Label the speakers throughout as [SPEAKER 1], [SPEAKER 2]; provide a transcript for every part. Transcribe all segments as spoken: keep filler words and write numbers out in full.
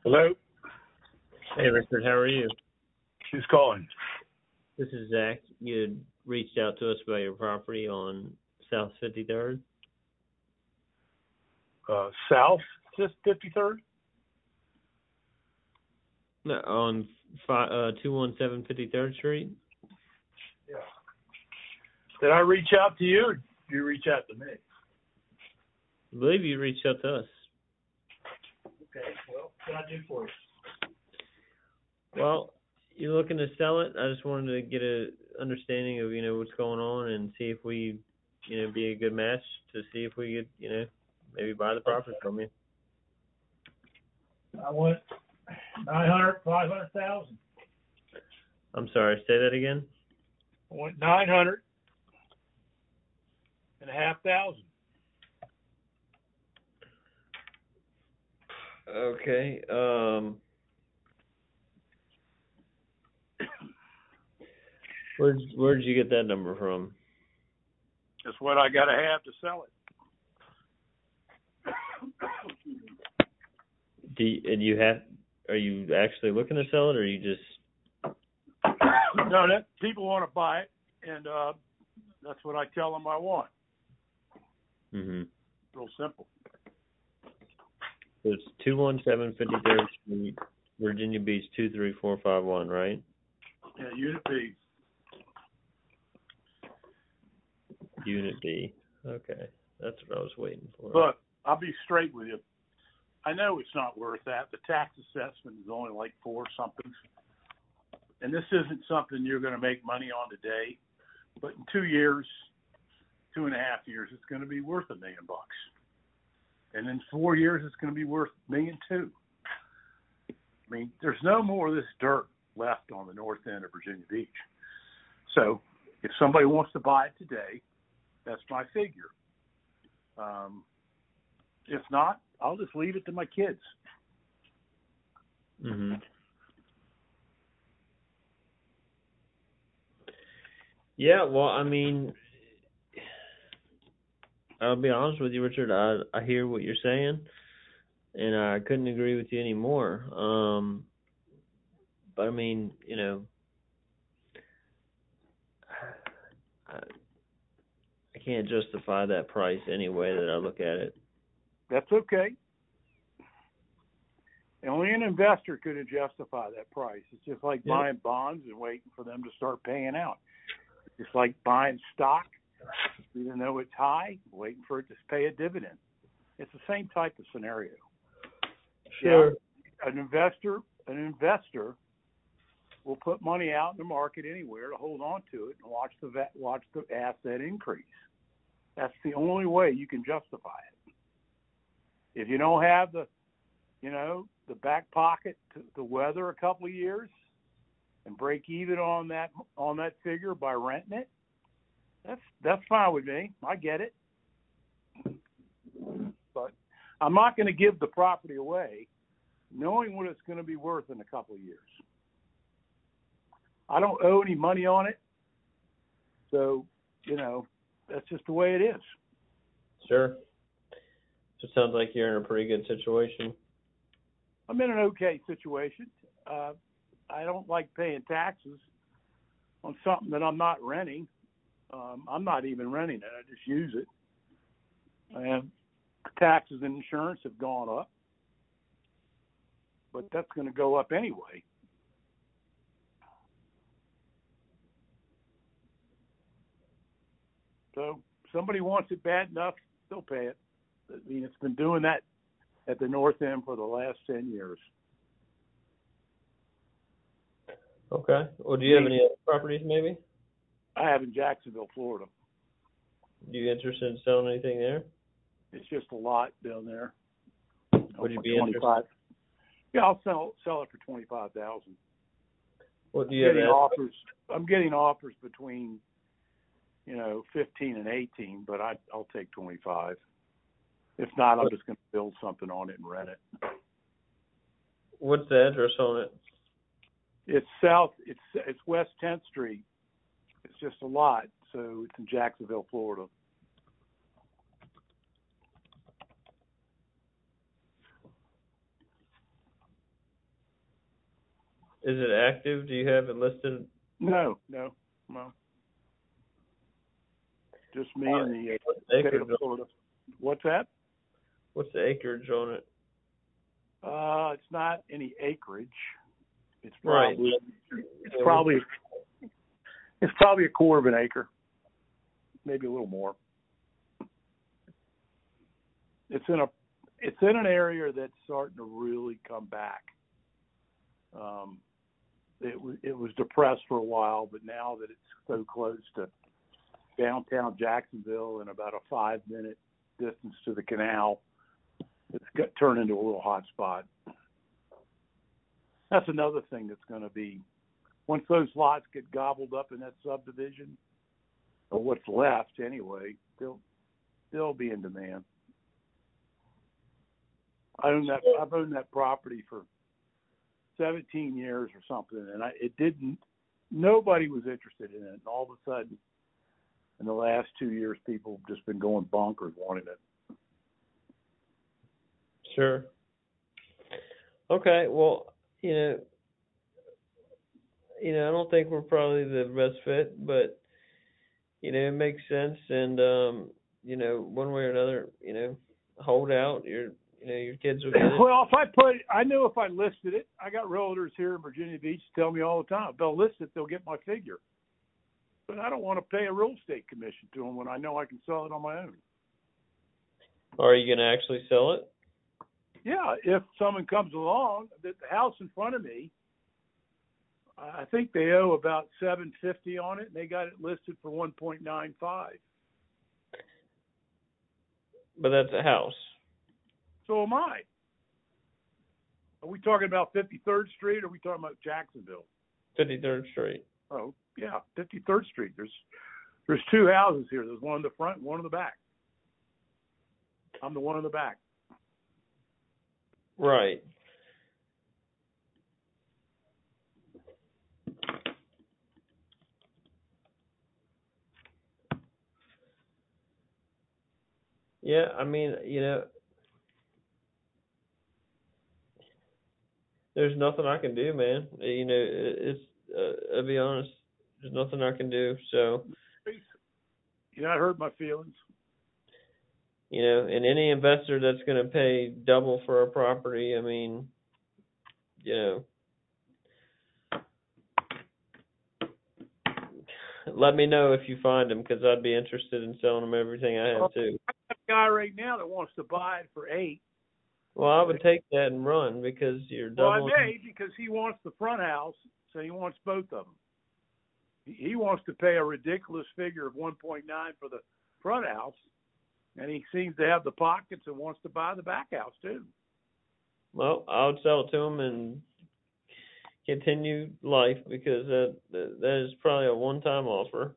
[SPEAKER 1] Hello?
[SPEAKER 2] Hey, Richard, how are you?
[SPEAKER 1] Who's calling?
[SPEAKER 2] This is Zach. You had reached out to us about your property on South fifty-third.
[SPEAKER 1] Uh, South fifty-third?
[SPEAKER 2] No, on fi- uh, two one seven fifty-third Street.
[SPEAKER 1] Yeah. Did I reach out to you, or did you reach out to me?
[SPEAKER 2] I believe you reached out to us.
[SPEAKER 1] Okay, well, what can I do for you?
[SPEAKER 2] Well, you're looking to sell it. I just wanted to get a understanding of, you know, what's going on and see if we, you know, be a good match to see if we could, you know, maybe buy the property from you.
[SPEAKER 1] I want nine hundred, five hundred thousand.
[SPEAKER 2] I'm sorry, say that again?
[SPEAKER 1] I want nine hundred and a half thousand.
[SPEAKER 2] Okay. Um, where where did you get that number from?
[SPEAKER 1] That's what I got to have to sell it.
[SPEAKER 2] Do you, and you have? Are you actually looking to sell it, or are you just?
[SPEAKER 1] No, that people want to buy it, and uh, that's what I tell them I want.
[SPEAKER 2] Mhm.
[SPEAKER 1] Real simple.
[SPEAKER 2] So it's two one seven fifty-third Street, Virginia Beach two three four five one, right?
[SPEAKER 1] Yeah, Unit B.
[SPEAKER 2] Unit B. Okay, that's what I was waiting for.
[SPEAKER 1] But I'll be straight with you. I know it's not worth that. The tax assessment is only like four something. And this isn't something you're going to make money on today. But in two years, two and a half years, it's going to be worth a million bucks. And in four years, it's going to be worth a million two. I mean, there's no more of this dirt left on the north end of Virginia Beach. So if somebody wants to buy it today, that's my figure. Um, if not, I'll just leave it to my kids.
[SPEAKER 2] Mm-hmm. Yeah, well, I mean, I'll be honest with you, Richard. I I hear what you're saying, and I couldn't agree with you anymore. Um, but I mean, you know, I, I can't justify that price any way that I look at it.
[SPEAKER 1] That's okay. Only an investor could justify that price. It's just like
[SPEAKER 2] Yep.
[SPEAKER 1] buying bonds and waiting for them to start paying out. It's like buying stock, even though it's high, waiting for it to pay a dividend. It's the same type of scenario.
[SPEAKER 2] Sure.
[SPEAKER 1] Yeah, an investor, an investor will put money out in the market anywhere to hold on to it and watch the watch the asset increase. That's the only way you can justify it. If you don't have the, you know, the back pocket to, to weather a couple of years and break even on that on that figure by renting it, that's that's fine with me. I get it. But I'm not going to give the property away knowing what it's going to be worth in a couple of years. I don't owe any money on it. So, you know, that's just the way it is.
[SPEAKER 2] Sure. So it sounds like you're in a pretty good situation.
[SPEAKER 1] I'm in an okay situation. Uh, I don't like paying taxes on something that I'm not renting. Um, I'm not even renting it. I just use it. And taxes and insurance have gone up. But that's going to go up anyway. So if somebody wants it bad enough, they'll pay it. I mean, it's been doing that at the north end for the last ten years.
[SPEAKER 2] Okay. Well, do you have any other properties maybe?
[SPEAKER 1] I have in Jacksonville, Florida.
[SPEAKER 2] Are you interested in selling anything there?
[SPEAKER 1] It's just a lot down there.
[SPEAKER 2] Would you be
[SPEAKER 1] twenty-five?
[SPEAKER 2] interested?
[SPEAKER 1] Yeah, I'll sell sell it for twenty-five thousand.
[SPEAKER 2] What do you
[SPEAKER 1] I'm getting
[SPEAKER 2] have?
[SPEAKER 1] offers. I'm getting offers between, you know, fifteen and eighteen, but I, I'll take twenty-five. If not, I'm just going to build something on it and rent it.
[SPEAKER 2] What's the address on it?
[SPEAKER 1] It's south. It's it's West tenth Street. It's just a lot, so it's in Jacksonville, Florida.
[SPEAKER 2] Is it active? Do you have it listed?
[SPEAKER 1] No, no, no. Just me and the uh,
[SPEAKER 2] What's the
[SPEAKER 1] state
[SPEAKER 2] acreage?
[SPEAKER 1] of Florida. What's that?
[SPEAKER 2] What's the acreage on it?
[SPEAKER 1] Uh, it's not any acreage. It's
[SPEAKER 2] Right.
[SPEAKER 1] probably it's
[SPEAKER 2] Yeah,
[SPEAKER 1] probably it's probably a quarter of an acre, maybe a little more. It's in a it's in an area that's starting to really come back. Um, it was it was depressed for a while, but now that it's so close to downtown Jacksonville and about a five minute distance to the canal, it's got turned into a little hot spot. That's another thing that's going to be, once those lots get gobbled up in that subdivision, or what's left anyway, they'll they'll be in demand. I own that. I've owned that property for seventeen years or something, and I it didn't. Nobody was interested in it, and all of a sudden, in the last two years, people have just been going bonkers wanting it.
[SPEAKER 2] Sure. Okay. Well, you know, you know, I don't think we're probably the best fit, but you know, it makes sense, and um, you know, one way or another, you know, hold out. Your, you know, your kids will get it.
[SPEAKER 1] Well, if I put, I knew if I listed it, I got realtors here in Virginia Beach tell me all the time, if they'll list it, they'll get my figure. But I don't want to pay a real estate commission to them when I know I can sell it on my own.
[SPEAKER 2] Are you going to actually sell it?
[SPEAKER 1] Yeah, if someone comes along, the house in front of me, I think they owe about seven fifty on it, and they got it listed for one point nine five.
[SPEAKER 2] But that's a house.
[SPEAKER 1] So am I. Are we talking about fifty-third Street, or are we talking about Jacksonville?
[SPEAKER 2] fifty-third Street.
[SPEAKER 1] Oh, yeah, fifty-third Street. There's there's two houses here. There's one in the front and one in the back. I'm the one in the back.
[SPEAKER 2] Right. Yeah, I mean, you know, there's nothing I can do, man. You know, it's, uh, I'll be honest, there's nothing I can do. So,
[SPEAKER 1] You know, I hurt my feelings.
[SPEAKER 2] you know, and any investor that's going to pay double for a property, I mean, you know, let me know if you find them, because I'd be interested in selling them everything I have too.
[SPEAKER 1] I have a guy right now that wants to buy it for eight.
[SPEAKER 2] Well, I would take that and run, because you're doubling.
[SPEAKER 1] Well, I may, because he wants the front house, so he wants both of them. He wants to pay a ridiculous figure of one point nine for the front house, and he seems to have the pockets and wants to buy the back house too.
[SPEAKER 2] Well, I would sell it to him and continue life, because that that is probably a one-time offer.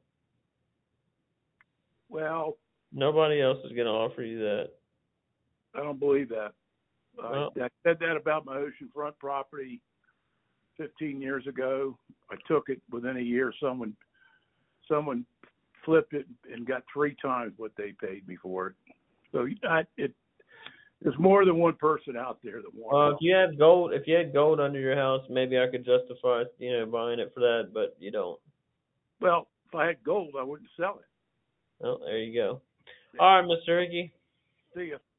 [SPEAKER 1] Well,
[SPEAKER 2] nobody else is going to offer you that.
[SPEAKER 1] I don't believe that.
[SPEAKER 2] Well,
[SPEAKER 1] I, I said that about my oceanfront property fifteen years ago. I took it within a year. Someone, someone flipped it and got three times what they paid me for it. So I, it, there's more than one person out there that wants.
[SPEAKER 2] Well, if you had gold, if you had gold under your house, maybe I could justify, you know, buying it for that. But you don't.
[SPEAKER 1] Well, if I had gold, I wouldn't sell it.
[SPEAKER 2] Well, there you go. Yeah. All right, Mister Hickey.
[SPEAKER 1] See ya.